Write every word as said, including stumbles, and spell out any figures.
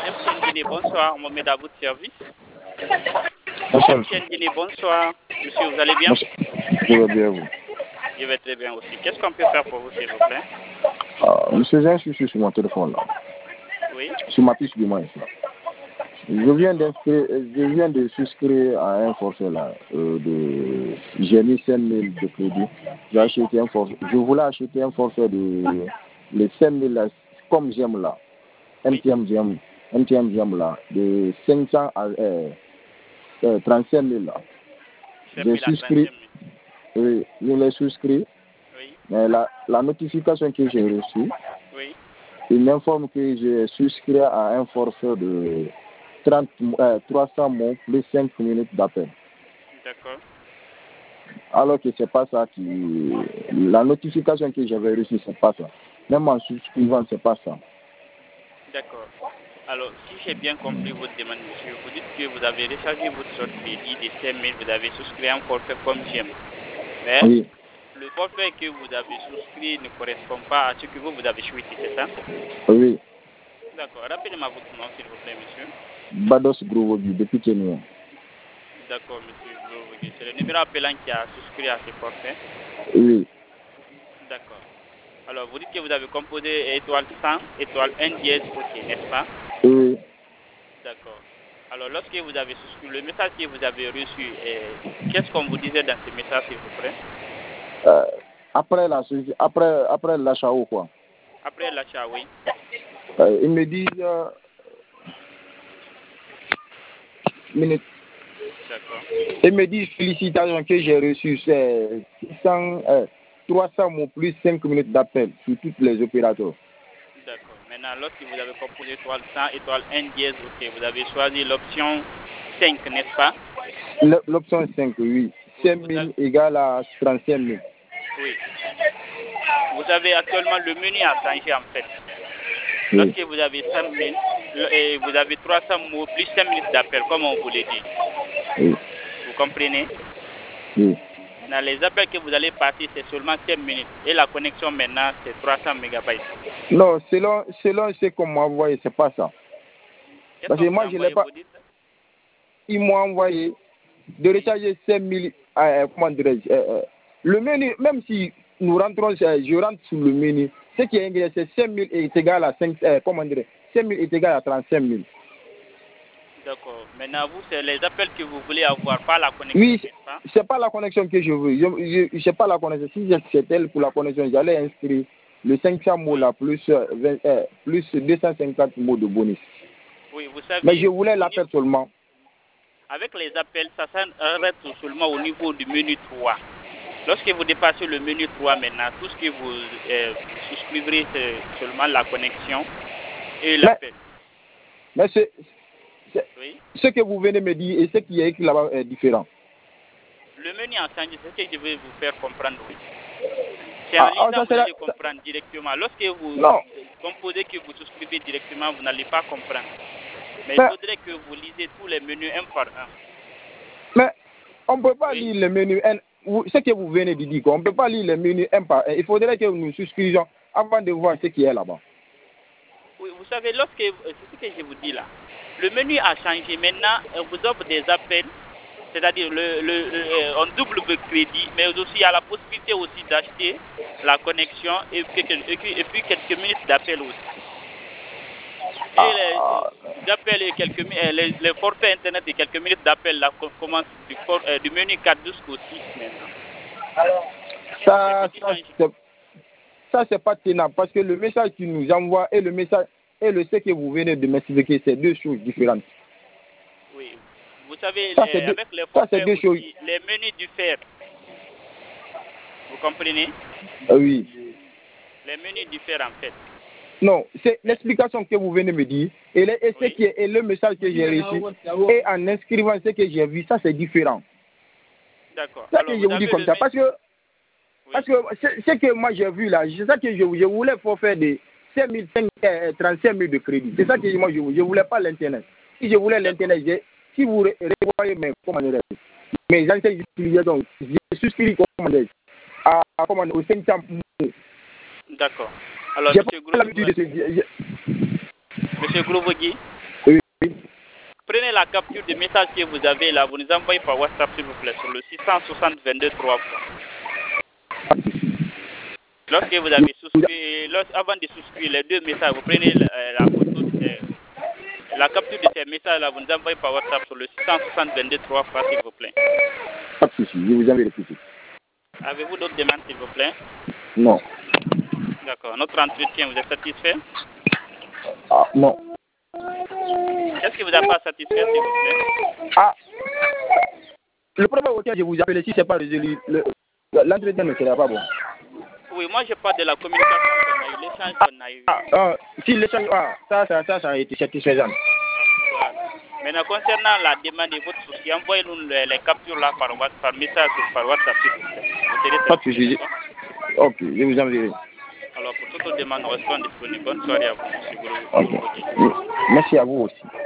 M T N Guinée, bonsoir, Mohamed à votre service. Bonsoir. M T N Guinée, bonsoir. Monsieur, vous allez bien? Je vais bien, vous. Je vais très bien aussi. Qu'est-ce qu'on peut faire pour vous, s'il vous plaît? Ah, monsieur, j'ai un souci sur mon téléphone, là. Oui. Sur ma fiche du moins, là. Je viens d'inscrire, je viens de souscrire à un forfait, là, euh, de, j'ai mis cinq mille de crédit. J'ai acheté un forfait, je voulais acheter un forfait de, les cinq mille, là, comme j'aime, là. M T M j'aime, M T M j'aime, là, de cinq cents à, euh, euh, trente-cinq mille, là. J'ai souscrit, oui, je l'ai souscrit. Oui. Mais la, la notification que j'ai reçue, Oui. il m'informe que j'ai souscrit à un forfait de trente, euh, trois cents mots plus cinq minutes d'appel. D'accord. Alors que c'est pas ça qui... La notification que j'avais reçue, c'est pas ça. Même en souscrivant, c'est pas ça. D'accord. Alors, si j'ai bien compris votre demande, monsieur, vous dites que vous avez rechargé votre sorte crédit de cinq mille, vous avez souscrit un forfait comme j'aime. Mais Oui. le forfait que vous avez souscrit ne correspond pas à ce que vous, vous avez choisi, c'est ça? Oui. D'accord. Rappelez-moi votre nom, s'il vous plaît, monsieur. Bados Grovogi, depuis Kenya. D'accord, monsieur Grovogi. C'est le numéro appelant qui a souscrit à ce forfait? Oui. D'accord. Alors, vous dites que vous avez composé étoile cent, étoile un dièse, ok, n'est-ce pas? Oui. D'accord. Alors, lorsque vous avez souscrit, le message que vous avez reçu, eh, qu'est-ce qu'on vous disait dans ce message, s'il vous plaît? Euh, après la après après l'achat ou quoi? Après l'achat, oui. Euh, ils me disent euh, minute. D'accord. Ils me disent félicitations que j'ai reçu c'est cent, euh, trois cents mots plus cinq minutes d'appel sur tous les opérateurs. D'accord. Maintenant, lorsque vous avez composé étoile cent, étoile un dièse, ok, vous avez choisi l'option cinq, n'est-ce pas? L'option cinq, oui. Oui. cinq mille égale à trente-cinq mille. Oui. Vous avez actuellement le menu à changer en fait. Oui. Lorsque vous avez cinq mille, et vous avez trois cents mots plus cinq minutes d'appel, comme on vous l'a dit. Oui. Vous comprenez? Oui. Maintenant, les appels que vous allez passer, c'est seulement cinq minutes. Et la connexion maintenant, c'est trois cents mégabytes. Non, selon, selon ce qu'on m'a envoyé, c'est pas ça. Parce que moi, je l'ai pas. Ils m'ont envoyé de recharger cinq mille, euh, comment dirais-je, euh, euh, le menu, même si nous rentrons, euh, je rentre sur le menu, ce qui est ingrédié, c'est cinq mille est égal à cinq, euh, comment dirais cinq mille est égal à trente-cinq mille. D'accord. Maintenant, vous, c'est les appels que vous voulez avoir, pas la connexion, Oui, n'est-ce pas? c'est pas la connexion que je veux. Je ne sais pas la connexion. Si c'était pour la connexion, j'allais inscrire le cinq cents mots là, plus, euh, vingt, euh, plus deux cent cinquante mots de bonus. Oui, vous savez. Mais je voulais l'appel seulement. Avec les appels, ça s'arrête seulement au niveau du menu trois. Lorsque vous dépassez le menu trois maintenant, tout ce que vous euh, souscrivrez, c'est seulement la connexion et l'appel. Mais, mais c'est, c'est, oui. ce que vous venez me dire et ce qui est écrit là-bas est différent. Le menu en changé, c'est ce que je vais vous faire comprendre, oui. C'est en ah, lisant, ah, vous la... allez comprendre directement. Lorsque vous non. composez que vous souscrivez directement, vous n'allez pas comprendre. Mais, mais il faudrait que vous lisez tous les menus un par un. Mais on ne peut pas oui. lire les menus, un, ce que vous venez de dire, on ne peut pas lire les menus un par un. Il faudrait que nous souscrivions avant de voir ce qui est là-bas. Oui, vous savez, lorsque, c'est ce que je vous dis là, le menu a changé. Maintenant, on vous offre des appels, c'est-à-dire le, le, le, on double le crédit, mais aussi il y a la possibilité aussi d'acheter la connexion et puis, et puis, et puis quelques minutes d'appel aussi. Et Ah. les appels et quelques les, les forfaits internet et quelques minutes d'appel là commencent du, euh, du menu quatre jusqu'au six maintenant. Ça, ça, c'est, ça c'est pas tenable parce que le message qu'il nous envoie et le message et le ce que vous venez de m'expliquer, c'est deux choses différentes. Oui, vous savez, ça, les, deux, avec les forfaits deux aussi, choses. les menus du fer, vous comprenez? Ah, oui. Les menus diffèrent en fait. Non, c'est l'explication que vous venez me dire et, le, et, oui. ce qui est, et le message que j'ai reçu et en inscrivant ce que j'ai vu, ça c'est différent. D'accord. C'est ça que je vous dis comme ça parce que oui. parce que ce que moi j'ai vu là, c'est ça que je, je voulais faire des cinq mille, trente-cinq mille de crédit. C'est ça que moi je voulais. Je voulais pas l'internet. Si je voulais l'internet, si vous revoyez mes commandes, mes anciennes utilisations, j'ai souscrit à, à comment au cinq cents. D'accord. Alors, j'ai monsieur pas l'habitude de se dire. Monsieur Grovogi, la capture de message que vous avez là, vous nous envoyez par WhatsApp s'il vous plaît sur le six cent soixante vingt-deux trois fois. Lorsque vous avez souscrit, lorsque, avant de souscrire les deux messages, vous prenez la, la photo, de, la capture de ces messages là, vous nous envoyez par WhatsApp sur le six cent soixante vingt-deux trois fois s'il vous plaît. Pas de souci, je vous envoie le petit. Avez-vous d'autres demandes s'il vous plaît? Non. D'accord. Notre entretien, vous êtes satisfait? Ah, non. Qu'est-ce qui vous a pas satisfait, s'il vous plaît? Ah, le problème auquel je vous appelle ici, c'est pas résolu. L'entretien ne sera pas bon. Oui, moi je parle de la communication qu'on a eu, l'échange qu'on a eu. Ah, ah, si l'échange, ah, ça, ça, ça, ça a été satisfaisant. Voilà. Maintenant, concernant la demande de votre souci, envoyez-nous les, les captures là par, par message ou par WhatsApp, s'il vous plaît. Vous serez pas de souci. Ok, je vous enverrai. Alors, pour toute demande, restons disponibles. Bonne soirée à vous, M. Gourou. Okay. Merci à vous aussi.